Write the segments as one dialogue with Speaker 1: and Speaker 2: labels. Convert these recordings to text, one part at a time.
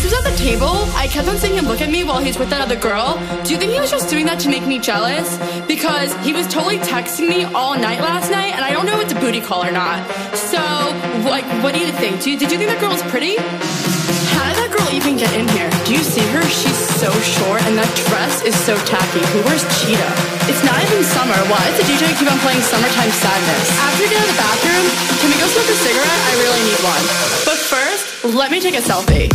Speaker 1: was at the table, I kept on seeing him look at me while he's with that other girl. Do you think he was just doing that to make me jealous? Because he was totally texting me all night last night, and I don't know if it's a booty call or not. So, like, what do you think? Did you think that girl was pretty? How did that girl even get in here? Do you see her? She's so short, and that dress is so tacky. Who wears cheetah? It's not even summer. Why does the DJ keep on playing Summertime Sadness? After we get out of the bathroom, can we go smoke a cigarette? I really need one. But first, let me take a selfie.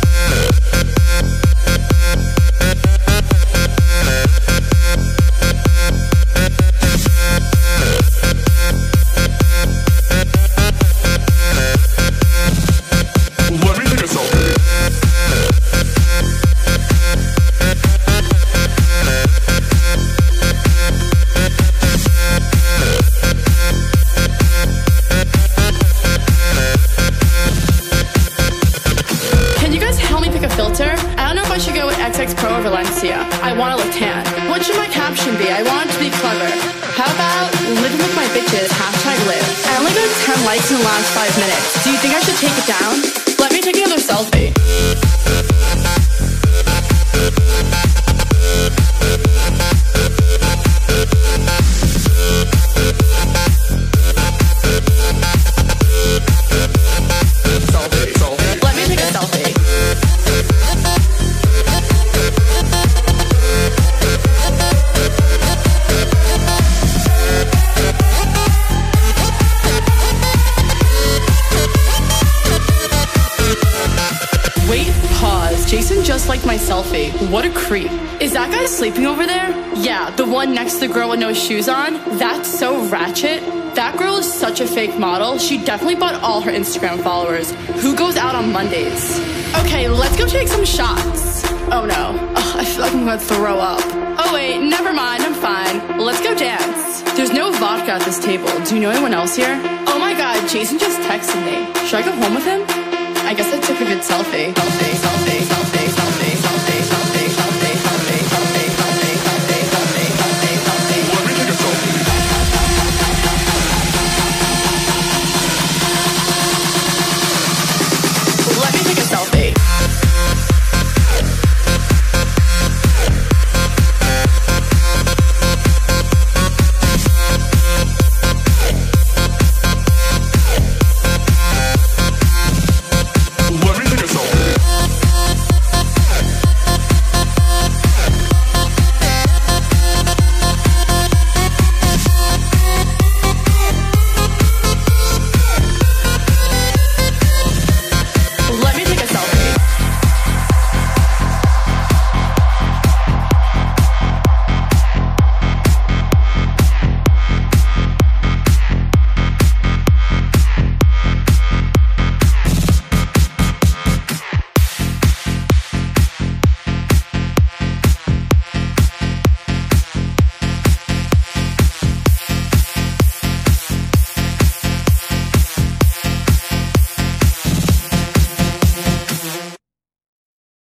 Speaker 1: Pro or Valencia. I want to look tan. What should my caption be? I want it to be clever. How about living with my bitches, #live. I only got 10 likes in the last 5 minutes. Do you think I should take it down? Let me take another selfie. Let me take a selfie. Wait, pause. Jason just liked my selfie. What a creep. Is that guy sleeping over there? Yeah, the one next to the girl with no shoes on? That's so ratchet. That girl is such a fake model. She definitely bought all her Instagram followers. Who goes out on Mondays? Okay, let's go take some shots. Oh no. Ugh, I feel like I'm gonna throw up. Oh wait, never mind, I'm fine. Let's go dance. There's no vodka at this table. Do you know anyone else here? Oh my god, Jason just texted me. Should I go home with him? I guess I took a good selfie. Selfie.